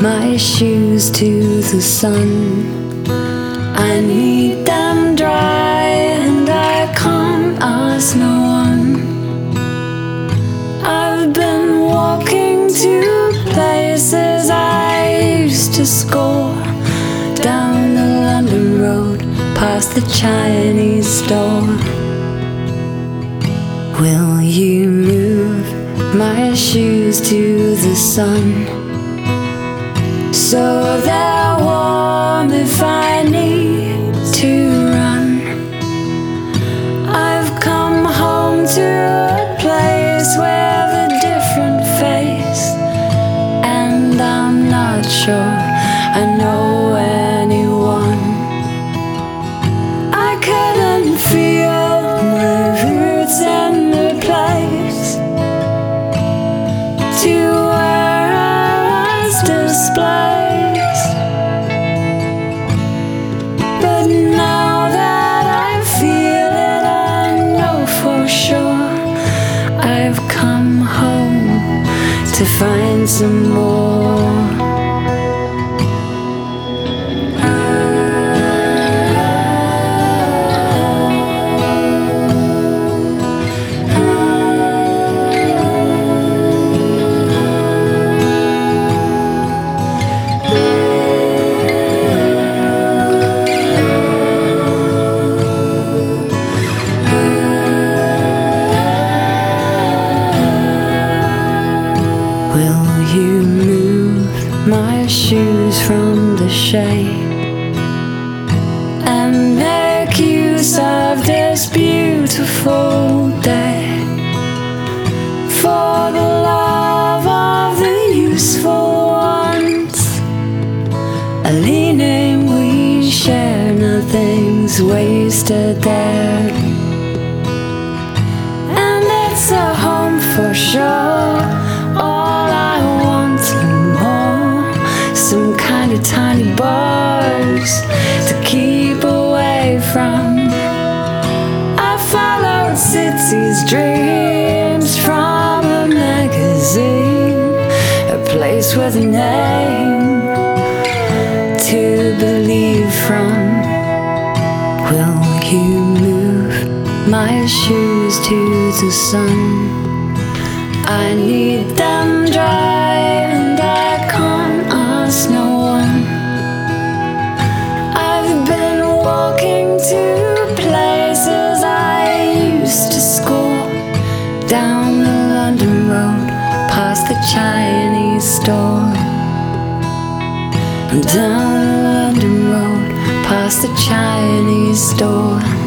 my shoes to the sun. I need them dry and I can't ask no one. I've been walking to places I used to score, down the London road, past the Chinese store. Will you move my shoes to the sun, so they're warm if I need to run? I've come home to a place with a different face, and I'm not sure I know anyone. I couldn't feel my roots in the place to where I was displaced. But now that I feel it, I know for sure I've come home to find some more. Will you move my shoes from the shade and make use of this beautiful day for the love of the useful ones? A leaning we share, nothing's wasted there, and it's a home for sure. Some kind of tiny bars to keep away from. I followed cities' dreams from a magazine, a place with a name to believe from. Will you move my shoes to the sun? I need them dry and I can't ask no one. I've been walking to places I used to score, down the London road, past the Chinese store. Down the London road, past the Chinese store.